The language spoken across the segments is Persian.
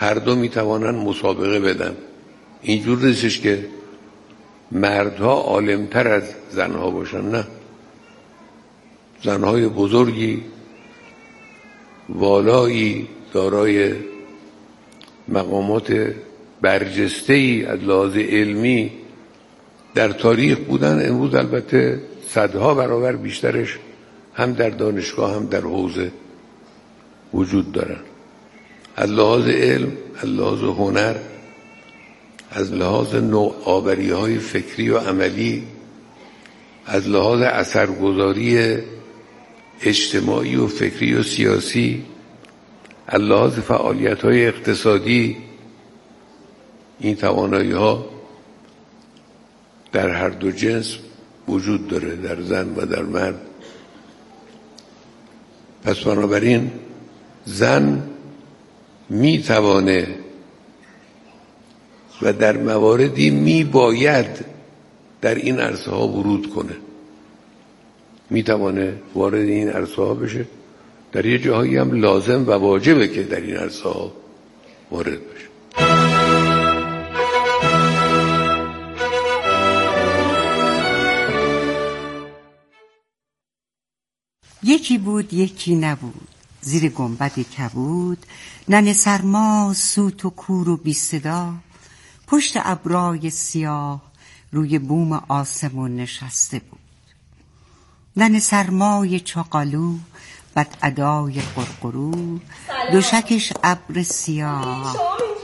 هر دو میتوانند مسابقه بدن. اینجور نیستش که مردها عالمتر از زنها باشن، نه، زنهای بزرگی والایی دارای مقامات برجسته‌ای از لحاظ علمی در تاریخ بودن. امروز البته صدها برابر بیشترش هم در دانشگاه هم در حوزه وجود دارن. از لحاظ علم، از لحاظ هنر، از لحاظ نوآوری‌های فکری و عملی، از لحاظ اثرگذاری اجتماعی و فکری و سیاسی، از لحاظ فعالیت‌های اقتصادی، این توانایی‌ها در هر دو جنس وجود داره، در زن و در مرد. پس بنابراین زن میتوانه و در مواردی میباید در این عرصه ها ورود کنه، میتوانه وارد این عرصه ها بشه، در یه جاهایی هم لازم و واجبه که در این عرصه ها وارد بشه. یکی بود یکی نبود، زیر گنبد کبود، ننه سرما سوت و کور و بی صدا، پشت ابرای سیاه روی بوم آسمون نشسته بود. ننه سرمای چاقالو بد ادای قرقرو، دوشکش ابر سیاه.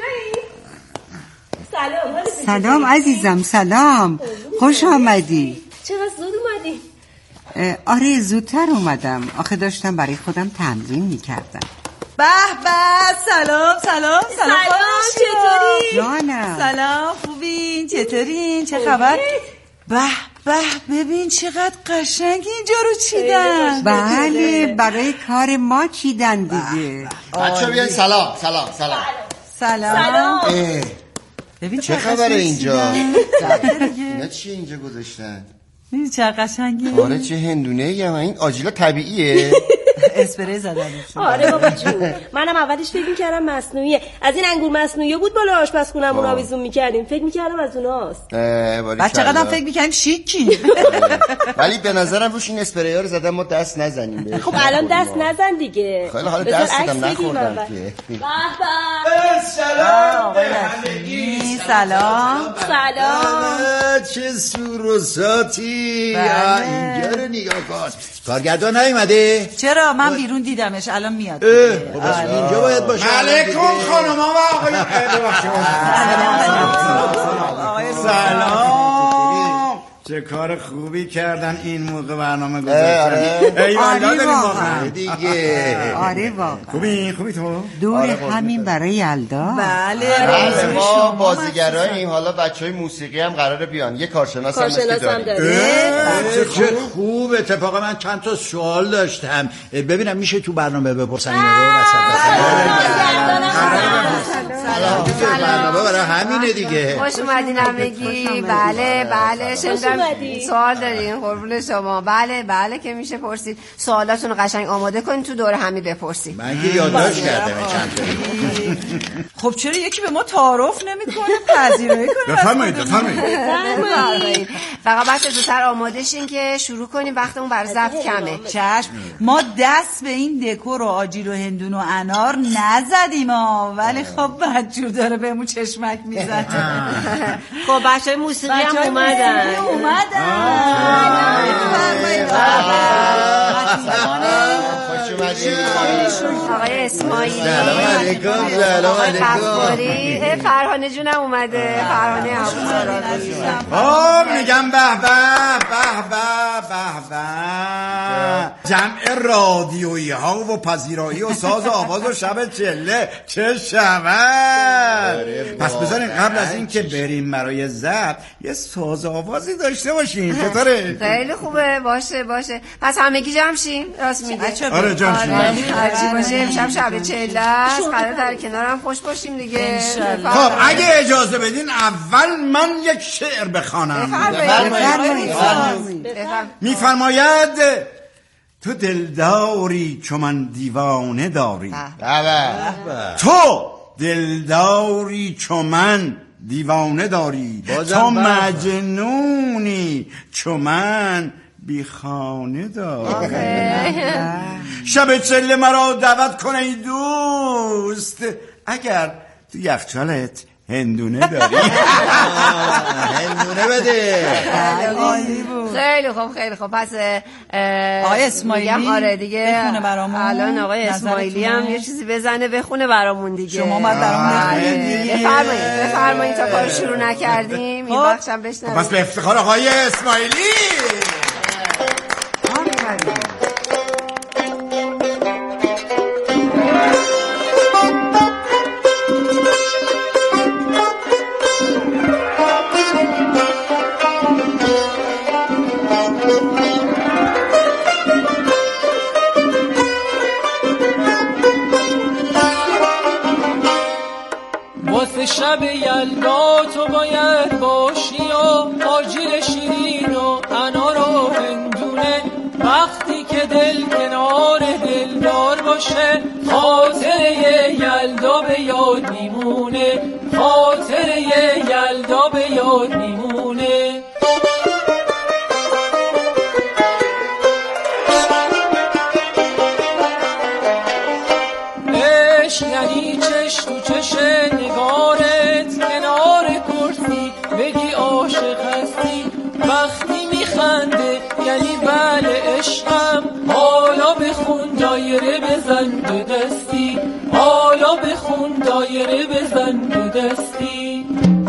سلام عزیزم، سلام، خوش آمدی. چقدر زود اومدی؟ آره زودتر اومدم، آخه داشتم برای خودم تمرین میکردم. به به، سلام سلام سلام. چطوری؟ جانم. سلام، خوبین؟ چطورین؟ چه خبر؟ به به، ببین چقدر قشنگ اینجا رو چیدن. بله، برای کار ما چیدن دیگه. بچه بیاین. سلام سلام سلام سلام. ببین چه خبره اینجا؟ اینا چیه اینجا گذاشتن؟ ببین چه قشنگه. آره چه هندونه هم. این آجیلا طبیعیه؟ اسپری زدنشون. آره بابا جون، منم اولش فکر میکردم مصنوعیه. از این انگور مصنوعی بود بالا آشپزخونمون آویزون میکردیم، فکر میکردم از اوناست. بچه قدم فکر میکردیم شیکی. ولی به نظرم روش این اسپری ها رو زدن ما دست نزنیم. خب الان دست نزن دیگه. خیلی حالا دست زدم نخوردم که. سلام سلام سلام. چه سوروساتی. اینجا رو نگاه کن. کارگردان نیومده؟ چرا؟ من بیرون دیدمش، الان میاد. اینجا باید باشه. علیکم خانم ها و آقایان. سلام. چه کار خوبی کردن این موقع برنامه گذاشتن. ای والا داریم واقعا دیگه. آره واقعا. خوبی تو؟ دور همین برای یلدا. بله. ما بازیگراییم، حالا بچهای موسیقی هم قراره بیان. یه کارشناس هم داریم. چه خوب. اتفاقا من چند تا سوال داشتم، ببینم میشه تو برنامه بپرسن اینا رو؟ سلام. برنامه برای همینه دیگه. خوش اومدین همگی. بله شنیدم سوال دارین. قربون شما. بله که میشه پرسید. سوالاتون رو قشنگ آماده کنین تو دور همی بپرسید. من که یادداشت کردم چند تا. خب چرا یکی به ما تعارف نمیکنه؟ پذیرایی کنه. بفرمایید. فقط بچه زودتر آماده شین که شروع کنیم، وقتمون برای ضبط کمه. چشم. ما دست به این دکور و آجیل و هندون و انار نزدیم ولی خب بدجور داره بهمون چشمک میزنه. خب بچهای موسیقی هم اومدن. خوش اومدید آقای اسماعیلی. سلام علیکم. فرهانه جونم اومده. فرهانه میگم به جمع رادیویی ها و پذیرایی و ساز و آواز و شب چله چه شود. پس بذارین قبل از این که بریم برای ضبط یه ساز آوازی داشته باشیم. چطوره؟ خیلی خوبه. باشه پس همگی جمع شین. راست میگه. آره جمع شین. هرچی باشه امشب شب چله است، قرار در کنارم خوش باشیم دیگه. خب اگه اجازه بدین اول من یک شعر بخوانم. میفرماید تو دلداری چو من دیوانه داری، تو دلداری چو من دیوانه داری، تو مجنونی چو من بی خانه داری. شب چله مرا دعوت کن ای دوست، اگر تو یخچالت هندونه داری. هندونه بده. خیلی خوب خیلی خوب. پس آقای اسماعیلی آره دیگه بخونه برامون. الان آقای اسماعیلی هم یه چیزی بزنه بخونه برامون دیگه. شما باید برامون بخونید. بفرمایید تا کار شروع نکردیم این بخشم بشنویم. پس به افتخار آقای اسماعیلی. شب یلدا تو باید باشی و آجیل شیرین و انار و هندونه، وقتی که دل کنار دلدار باشه خاطر یلدا به یاد میمونه، خاطر یلدا به یاد میمونه. عشق یعنی چش تو چش نگارت کنار کرسی بگی عاشق هستی، وقتی میخنده یعنی بله عشقم، حالا بخون دایره بزن به دستی، حالا بخون دایره بزن به دستی.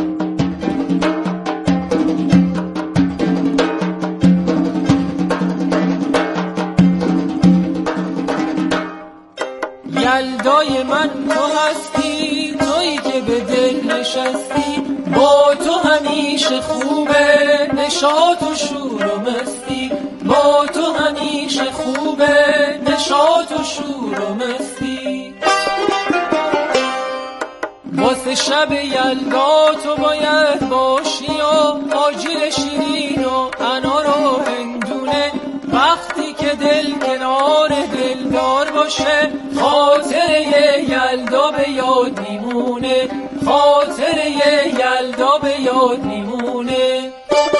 یلدای من تو هستی، تویی که به دل نشستی، با تو همیشه خوبه نشاط و شور و مستی، با تو همیشه خوبه نشاط و شور و مستی. واسه شب یلدا تو باید باشی و آجیل شیرین و انار و هندونه، وقتی که دل کنار دلدار باشه خاطر یلدا به یاد میمونه، خاطر یلدا به یاد میمونه.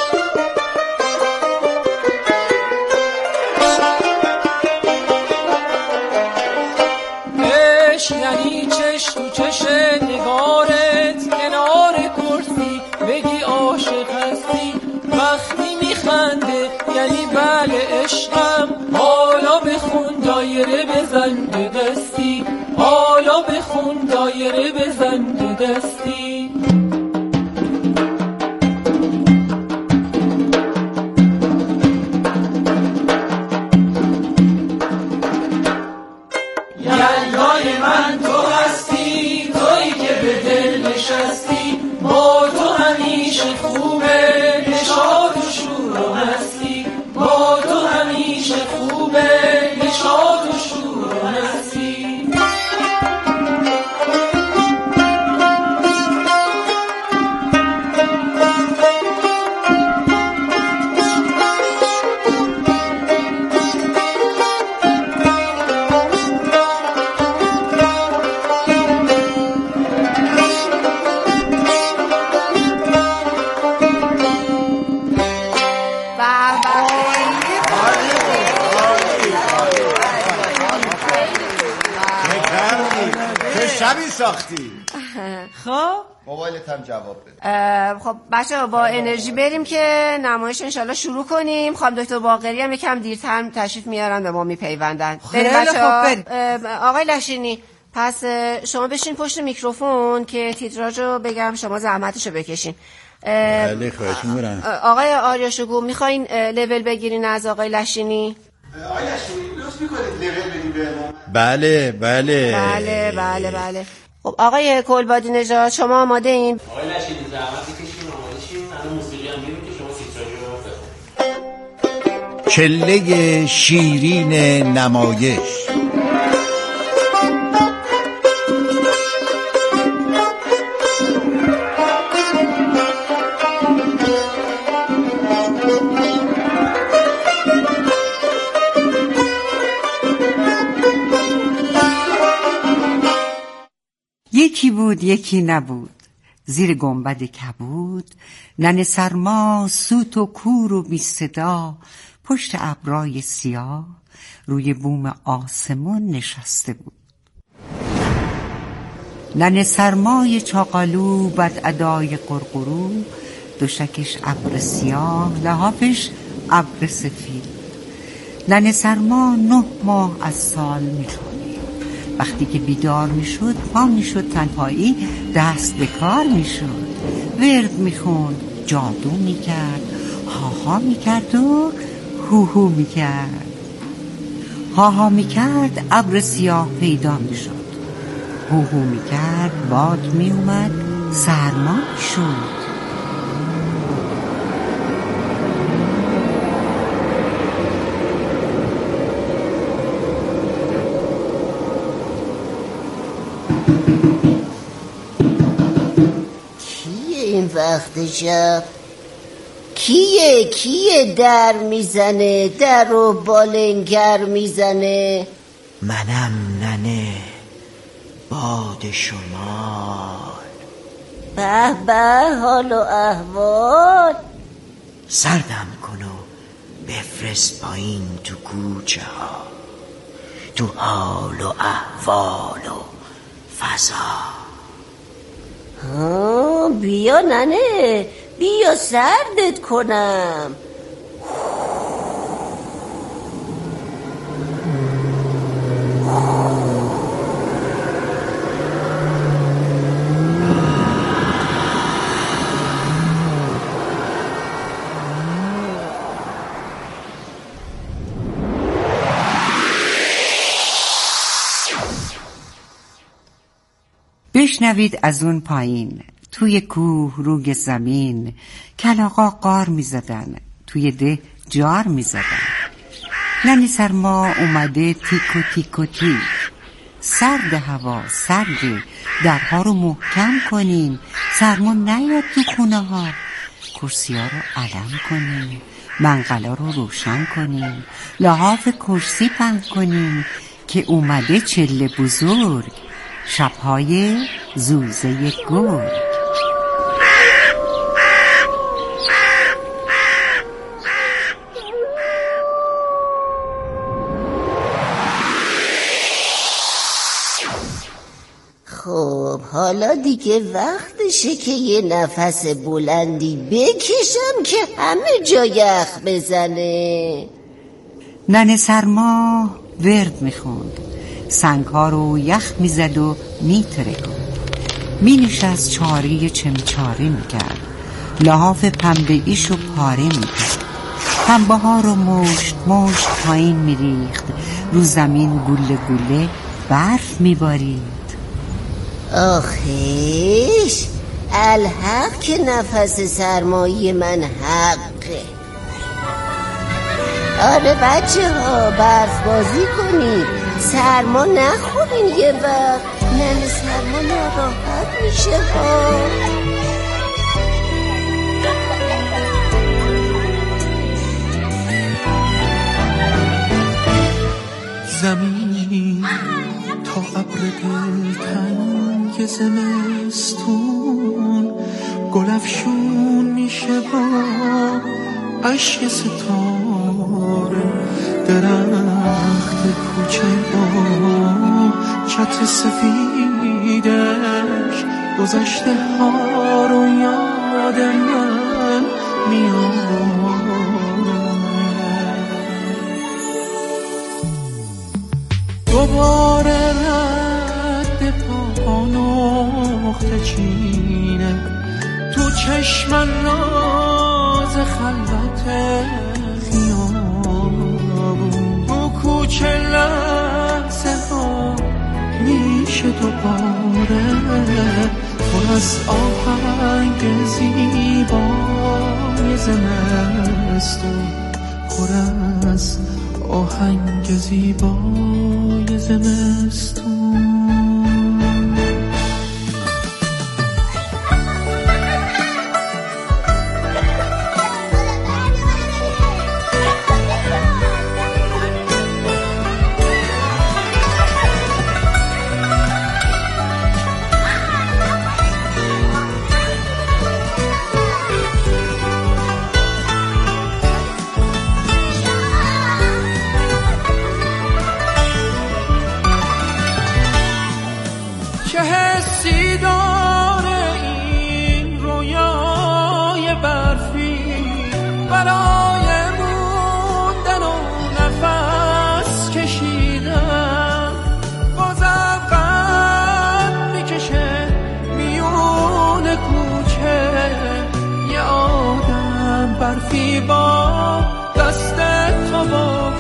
عشق یعنی چش تو چش نگارت کنار کرسی بگی عاشق هستی، وقتی میخنده یعنی بله عشقم، حالا بخون دایره بزن به دستی، حالا بخون دایره بزن به دستی. یلدای من تو هستی، تویی که به دل نشستی، با تو همیشه خوبه نشاط و شور و مستی، با تو همیشه خوبه نشاط و شور و مستی. شبی ساختی. خب موبایلت هم جواب بده. خب بچه با انرژی بریم که نمایش انشالله شروع کنیم. خانم دکتر باقری هم یکم دیرتر تشریف میارن به ما میپیوندن. خیلی خوب بریم. آقای لشینی پس شما بشین پشت میکروفون که تیتراژو بگم، شما زحمتشو بکشین. بله خواهش می‌کنم. آقای آریاشگو میخواین لول بگیرین از آقای لشینی؟ آقای لشینی لطف می‌کنید لول بدین بهمون؟ بله. بله. خب آقای کلبادی نژاد شما آماده این؟ آقای لشینی زحمت بکشین آماده شین، الان موسیقی هم می‌ریم که شما تیتراژو بفرمایید. چله شیرین نمایش. یکی بود یکی نبود، زیر گنبد کبود، ننه سرما سوت و کور و بی صدا، پشت ابرای سیاه روی بوم آسمون نشسته بود. ننه سرمای چاقالو بد ادای قرقرو، دوشکش ابر سیاه لحافش ابر سفید. ننه سرما 9 ماه از سال میخوابید. وقتی که بیدار میشد پا میشد تنهایی دست به کار میشد، ورد میخوند، جادو میکرد، هاها میکرد و هوهو میکرد. هاها میکرد ابر سیاه پیدا میشد، هوهو میکرد باد میومد سرما شد. این وقت شب کیه در میزنه، در و بالنگر میزنه؟ منم ننه، باد شمال. به به، حال و احوال. سردم کن و بفرست پایین تو کوچه ها، تو حال و احوال و فضا. بیا ننه، بیا سردت کنم. بشنوید از اون پایین، توی کوه روی زمین، کلاغا قار می زدن، توی ده جار می زدن. ننه سرما اومده تیک و تیک و تیک. سرد هوا سرده، درها رو محکم کنین، سرما نیاد تو خونه ها. کرسی ها رو علم کنین، منقلا رو روشن کنین، لحاف کرسی پهن کنین که اومده چله بزرگ، شبهای زوزه گرگ. خب حالا دیگه وقتشه که یه نفس بلندی بکشم که همه جا یخ بزنه. ننه سرما ورد میخوند، سنگ ها رو یخ میزد و میترکند، مینشست چاری چمچاری میکرد، لحاف پنبه ایشو پاره میکرد، پنبه ها رو مشت مشت پایین میریخت، رو زمین گله گله برف میبارید. آخیش الحق که نفس سرمایی من حقه. آره بچه ها، برف بازی کنید، سرما نخورین یه وقت، ننه سرما ناراحت میشه ها. زمین تا ابر دلتنگ زمستون، گلفشون میشه با عشق ستاره، درخت کوچه با چتر سفیدش، گذشته ها رو یاد من میاره. دوباره رد پا نقطه چینه، تو چشم ناز خلوت خیابون، تو کوچه لحظه ها میشه دوباره پر از آهنگ زیبای زمستون، پر از آهنگ زیبای زمستون. رسیدار این رویای برفی برای موندن و نفس کشیدن بازم قد میکشه میون کوچه یه آدم برفی با دست تو با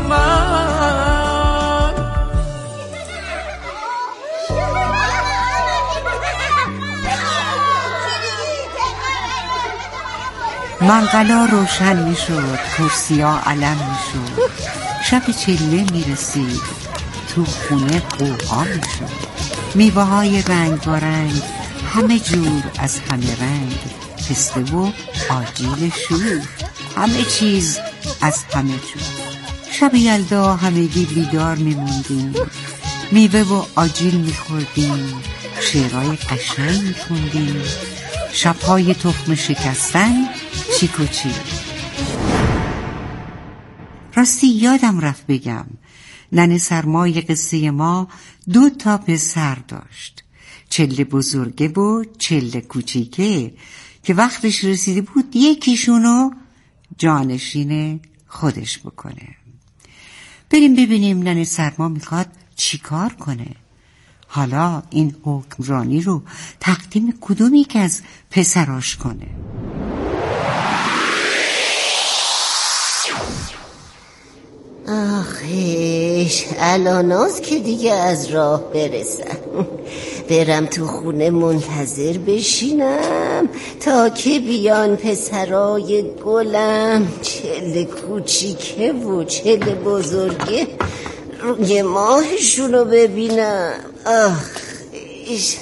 منقلا روشن می شد، کرسیا علم می شد، شب چله می رسید، تو خونه قوقا می شد، میوه های رنگ با رنگ، همه جور از همه رنگ، پسته و آجیل شور، همه چیز از همه جور. شب یلدا همگی بیدار می موندیم، میوه و آجیل می خوردیم، شعرهای قشنگ می خوندیم، شبهای تخم شکستن چیک و چیک. راستی یادم رفت بگم ننه سرمای قصه ما 2 پسر داشت، چله بزرگه و چله کوچیکه که وقتش رسیده بود یکیشونو جانشین خودش بکنه. بریم ببینیم ننه سرما میخواد چی کار کنه. حالا این حکمرانی رو تقدیم کدوم یک از پسراش کنه؟ آخیش الاناست که دیگه از راه برسم، برم تو خونه منتظر بشینم تا که بیان پسرای گلم، چله کوچیکه و چله بزرگه، روی ماهشونو ببینم. آخیش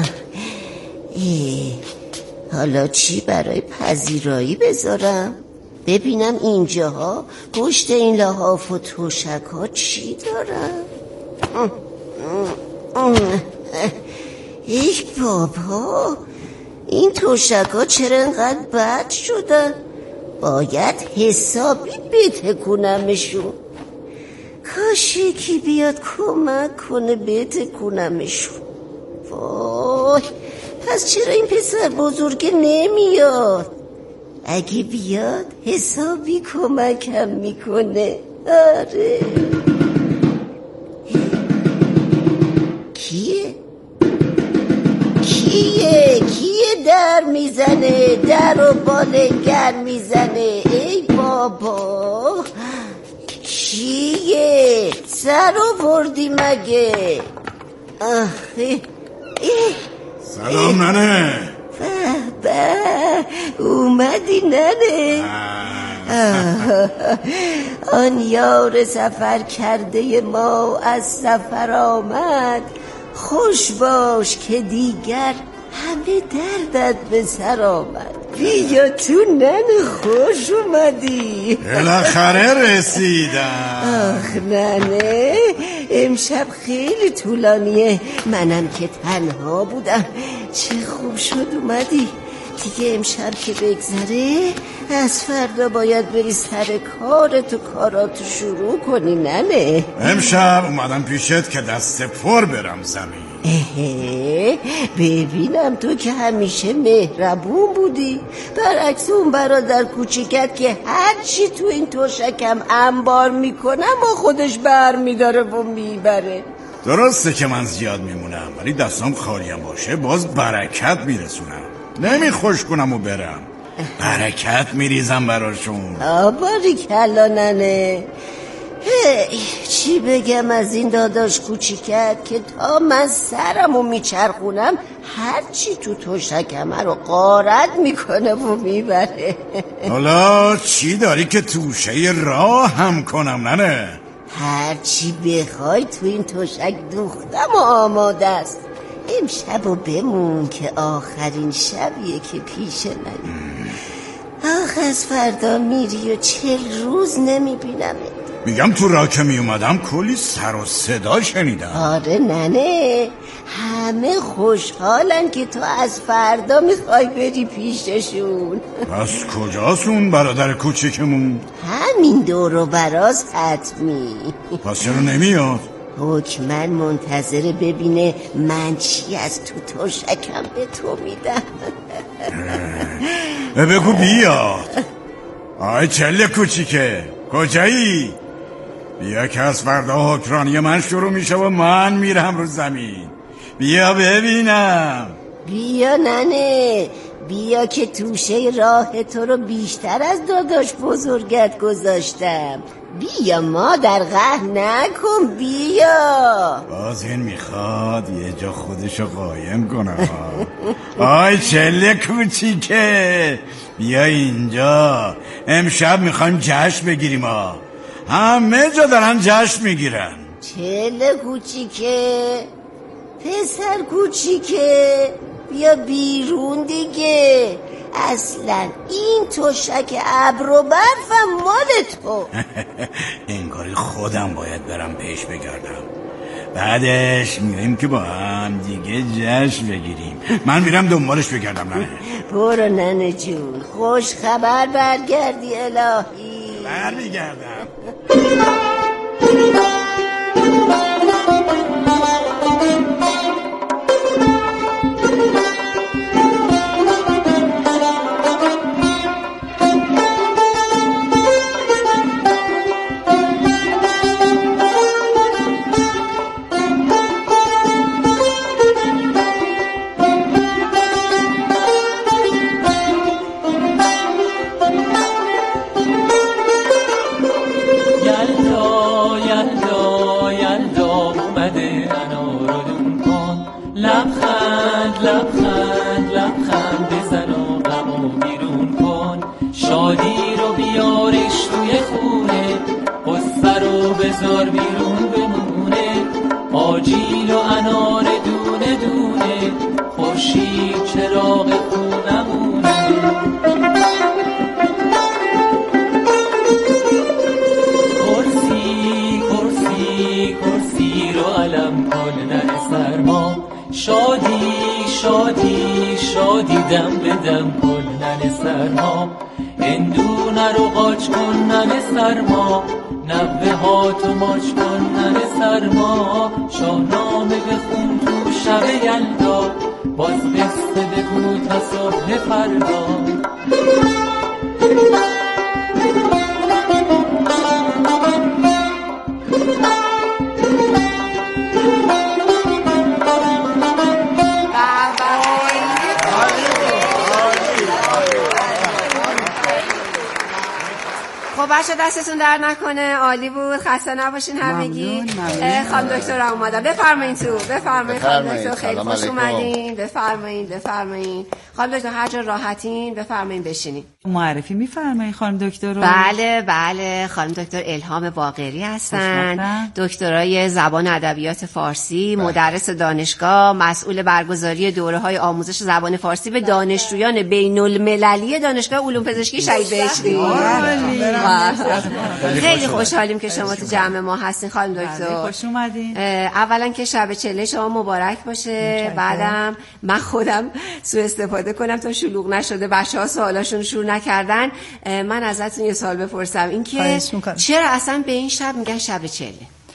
حالا چی برای پذیرایی بذارم؟ ببینم اینجاها پشت این لحاف و توشک ها چی دارم؟ ای بابا، این توشک ها چرا انقدر بد شدن؟ باید حسابی بتکونمشون. کاش یکی بیاد کمک کنه بتکونمشون. وای، پس چرا این پسر بزرگه نمیاد؟ اگه بیاد حسابی کمکم میکنه. آره. کیه در میزنه؟ در و بالنگر میزنه. ای بابا، کیه؟ سر آوردی مگه؟ سلام ننه. اومدی ننه؟ آن یار سفر کرده ما از سفر آمد، خوش باش که دیگر همه دردت به سر آمد. بیا تو ننه، خوش اومدی. بالاخره رسیدم. آخ ننه، امشب خیلی طولانیه، منم که تنها بودم. چه خوب شد اومدی. دیگه امشب که بگذره از فردا باید بری سر کارتو کاراتو شروع کنی ننه. امشب اومدم پیشت که دست پر برم زمین. ببینم تو که همیشه مهربون بودی، برعکس اون برادر کوچیکت که هرچی تو این توشکم انبار میکنم و خودش بر میداره و میبره. درسته که من زیاد میمونم، ولی دستام خالیم باشه باز برکت میرسونم. نمیخوش کنم و برم، برکت میریزم براشون. باریکلا ننه. چی بگم از این داداش کوچیکت که تا من سرمو میچرخونم هرچی تو توشکمه رو غارت میکنه و میبره. حالا چی داری که توشه راه هم کنم ننه؟ هرچی بخوای تو این توشک دوختم و آماده است. امشبو بمون که آخرین شبیه که پیش منی. آخ از فردا میری و 40 روز نمیبینمت. میگم تو راه که میومدم کلی سر و صدا شنیدم. آره ننه، همه خوشحالن که تو از فردا میخوای بری پیششون. پس کجاست اون برادر کوچیکمون؟ همین دور و براز حتمی. پس چرا نمیاد؟ حکمن منتظر ببینه من چی از تو تشکم به تو میدم. بگو بیاد. آی چله کوچیکه کجایی؟ بیا که از فردا حکرانی من شروع میشه و من میرم رو زمین. بیا ببینم. بیا ننه، بیا که توشه راه تو رو بیشتر از داداش بزرگت گذاشتم. بیا مادر قهر نکن، بیا. باز این میخواد یه جا خودشو قایم کنه. آی چله کوچیکه بیا اینجا، امشب میخوایم جشن بگیریم. همه جا دارن جشن میگیرن. چله کوچیکه، پسر کوچیکه، بیا بیرون دیگه. اصلا این تشک ابر و برفم مال تو. انگاری خودم باید برم پیش بگردم. بعدش میریم که با هم دیگه جشن بگیریم. من میرم دنبالش بگردم. ننه برو ننه جون، خوش خبر برگردی الهی. برمیگردم. لبخند بزن و غمو بیرون کن. شادی رو بیارش توی خونه، قصه رو بذار بیرون بمونه. آجیل و انار دونه دونه، خورشید چراغ خونمونه. کرسی رو علم کن ننه سرما. شادی دم به دم کن ننه سرما. اندونه رو قاچ کن ننه سرما. نوه ها تو ماچ کن ننه سرما. شاهنامه بخون تو شب یلدا، باز قصه بگو تا صبح فردا. بچه دستتون در نکنه، عالی بود، خسته نباشین همگی. خانم دکتر هم اومدن، بفرمایین تو. بفرمایین خانم دکتر، خیلی خوش اومدین. بفرمایین خانم دکتر، هر جا راحتین بفرمایین بشینین. معرفی میفرمایین خانم دکتر رو؟ بله خانم دکتر الهام باقری هستن، دکترای زبان ادبیات فارسی، مدرس دانشگاه، مسئول برگزاری دوره‌های آموزش زبان فارسی به دانشجویان بین‌المللی دانشگاه علوم پزشکی شهید بهشتی. خیلی خوشحالیم که شما تو جمع ما هستین خانم دکتر. خوش اومدین. اولا که شب چله شما مبارک باشه. بعدم من خودم سوء استفاده کنم تا شلوغ نشده بچه‌ها سوالاشون شروع نکردن. من ازتون یه سوال بپرسم، این که چرا اصلا به این شب میگن شب چله؟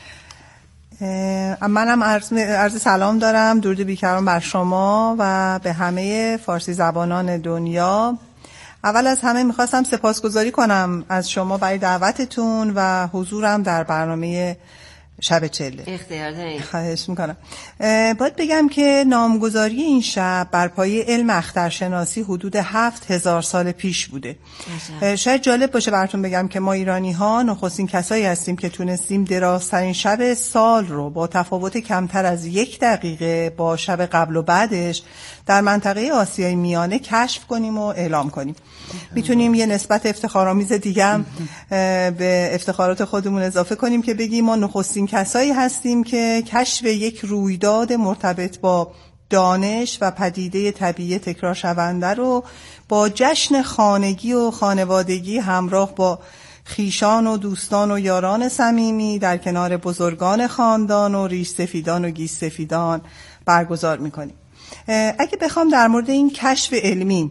منم عرض سلام دارم، درود بیکران بر شما و به همه فارسی زبانان دنیا. اول از همه میخواستم سپاسگزاری کنم از شما برای دعوتتون و حضورم در برنامه شب چله. اختیار دارید. خواهش میکنم. باید بگم که نامگذاری این شب بر پایه علم اخترشناسی حدود 7000 سال پیش بوده. شاید جالب باشه براتون بگم که ما ایرانی ها نخستین کسایی هستیم که تونستیم درازترین شب سال رو با تفاوت کمتر از 1 دقیقه با شب قبل و بعدش در منطقه آسیای میانه کشف کنیم و اعلام کنیم. میتونیم یه نسبت افتخارآمیز دیگه هم به افتخارات خودمون اضافه کنیم که بگیم ما نخستین کسایی هستیم که کشف یک رویداد مرتبط با دانش و پدیده طبیعی تکرار شونده رو با جشن خانگی و خانوادگی همراه با خیشان و دوستان و یاران صمیمی در کنار بزرگان خاندان و ریش سفیدان و گیس سفیدان برگزار میکنیم. اگه بخوام در مورد این کشف علمی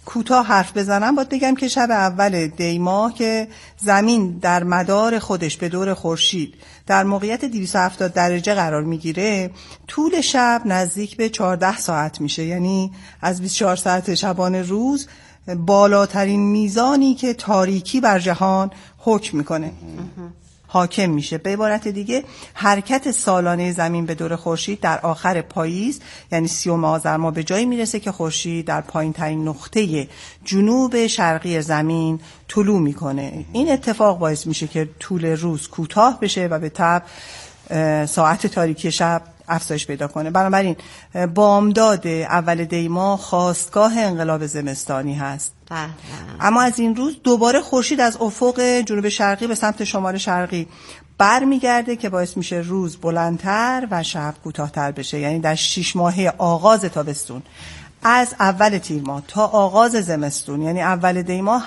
کوتاه حرف بزنم باید بگم که شب اول دی ماه که زمین در مدار خودش به دور خورشید در موقعیت 270 درجه قرار میگیره، طول شب نزدیک به 14 ساعت میشه، یعنی از 24 ساعت شبانه روز بالاترین میزانی که تاریکی بر جهان حکم میکنه حاکم میشه. به عبارت دیگه حرکت سالانه زمین به دور خورشید در آخر پاییز یعنی 30 آذر ماه به جایی میرسه که خورشید در پایین ترین نقطه جنوب شرقی زمین طلوع میکنه. این اتفاق باعث میشه که طول روز کوتاه بشه و به تبع ساعت تاریکی شب افزایش پیدا کنه. بنابراین بامداد اول دی ماه خاستگاه انقلاب زمستانی هست. اما از این روز دوباره خورشید از افق جنوب شرقی به سمت شمال شرقی برمیگرده که باعث میشه روز بلندتر و شب کوتاه‌تر بشه. یعنی در 6 ماهه آغاز تابستون از اول تیر ماه تا آغاز زمستون یعنی اول دی ماه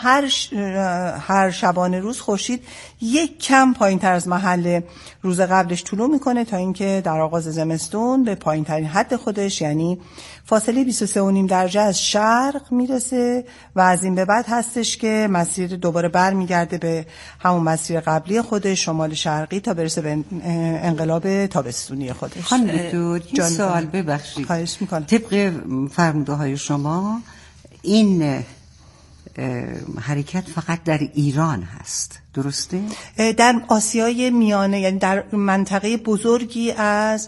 هر شبانه روز خورشید یک کم پایین‌تر از محل روز قبلش طلوع میکنه تا اینکه در آغاز زمستون به پایین‌ترین حد خودش یعنی فاصله 23.5 درجه از شرق میرسه و از این به بعد هستش که مسیر دوباره برمیگرده به همون مسیر قبلی خودش شمال شرقی تا برسه به انقلاب تابستونی خودش. خانم دکتر یه سوال ببخشید. خواهش میکنم. طبق فرموده های شما این حرکت فقط در ایران هست، درسته؟ در آسیای میانه یعنی در منطقه بزرگی از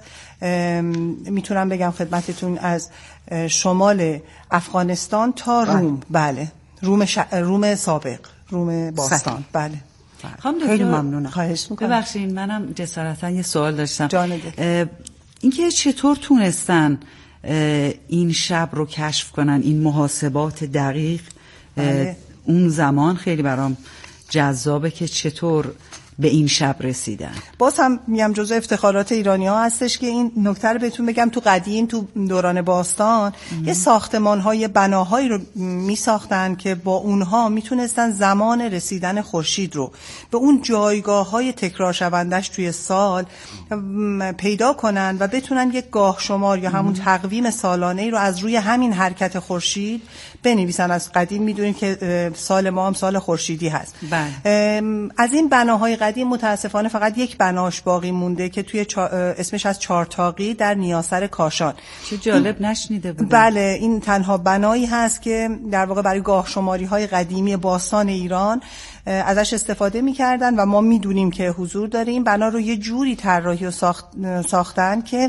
میتونم بگم خدمتتون از شمال افغانستان تا روم. بله روم سابق، روم باستان. بله خیلی ممنونم. خواهش میکنم. ببخشید منم جسارتا یه سوال داشتم. جانده. اینکه چطور تونستن این شب رو کشف کنن، این محاسبات دقیق؟ بله. اون زمان خیلی برام جذابه که چطور به این شب رسیدن. باز هم میگم جزو افتخارات ایرانی ها هستش که این نکته رو بهتون بگم. تو قدیم تو دوران باستان یه ساختمان های بناهایی رو می ساختن که با اونها میتونستن زمان رسیدن خورشید رو به اون جایگاه های تکرار شوندش توی سال پیدا کنن و بتونن یک گاه شمار یا همون تقویم سالانه رو از روی همین حرکت خورشید بنویسن. از قدیم میدونید که سال ما هم سال خورشیدی هست. از این بناهای قدیم متاسفانه فقط یک بناش باقی مونده که توی اسمش از چارتاقی در نیاسر کاشان. چه جالب، نشنیده بودم. بله این تنها بنایی هست که در واقع برای گاه شماری های قدیمی باستان ایران ازش استفاده می‌کردن و ما می‌دونیم که حضور داره. این بنا رو یه جوری طراحی و ساختن که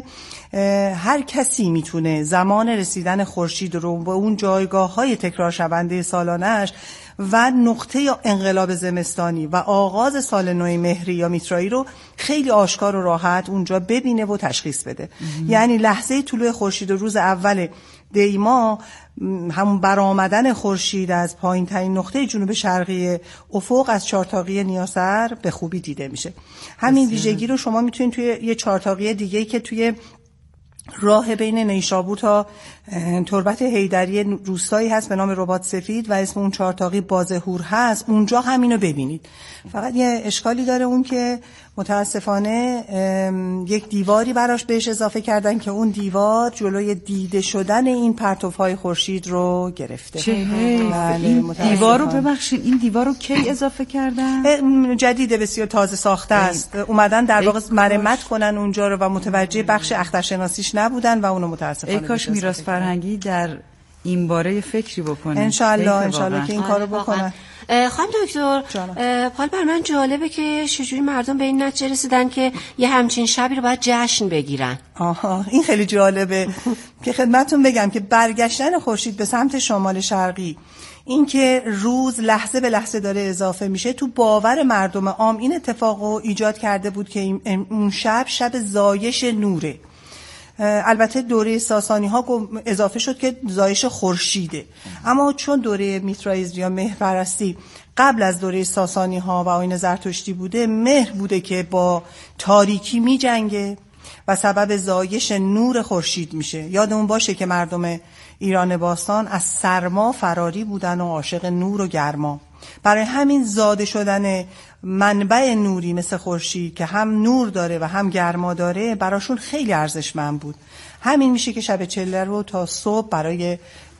هر کسی میتونه زمان رسیدن خورشید رو به اون جایگاه‌های تکرار شونده سالانه‌اش و نقطه انقلاب زمستانی و آغاز سال نو مهری یا میترایی رو خیلی آشکار و راحت اونجا ببینه و تشخیص بده. یعنی لحظه طلوع خورشید و روز اول دی ماه همون برآمدن خورشید از پایین ترین نقطه جنوب شرقی افق از چارتاقی نیاسر به خوبی دیده میشه. همین ویژگی رو شما میتونید توی یه چارتاقی دیگه که توی راه بین نیشابور تا تربت حیدری روستایی هست به نام رباط سفید و اسم اون چارتاقی بازهور هست، اونجا همینو ببینید. فقط یه اشکالی داره اون که متاسفانه یک دیواری براش بهش اضافه کردن که اون دیوار جلوی دیده شدن این پرتوهای خورشید رو گرفته. این دیوار رو ببخشید، این دیوار رو کی اضافه کردن؟ جدیده، بسیار تازه ساخته است. اومدن در واقع مرمت کنن اونجا رو و متوجه بخش اخترشناسیش نبودن و اونو متاسفانه ای کاش میراث فرهنگی در این باره فکری بکنه. انشالله که این کارو بکنن. خانم دکتر، حال بر من جالبه که چجوری مردم به این نتیجه رسیدن که یه همچین شبی رو باید جشن بگیرن. این خیلی جالبه که خدمتتون بگم که برگشتن خورشید به سمت شمال شرقی، این که روز لحظه به لحظه داره اضافه میشه، تو باور مردم عام این اتفاق رو ایجاد کرده بود که اون شب زایش نوره. البته دوره ساسانی ها اضافه شد که زایش خورشیده، اما چون دوره میترائیسم یا مهرپرستی قبل از دوره ساسانی ها و آیین زرتشتی بوده، مهر بوده که با تاریکی می جنگه و سبب زایش نور خورشید میشه. یادمون باشه که مردم ایران باستان از سرما فراری بودن و عاشق نور و گرما. برای همین زاده شدن منبع نوری مثل خورشید که هم نور داره و هم گرما داره براشون خیلی ارزشمند بود. همین میشه که شب چله رو تا صبح برای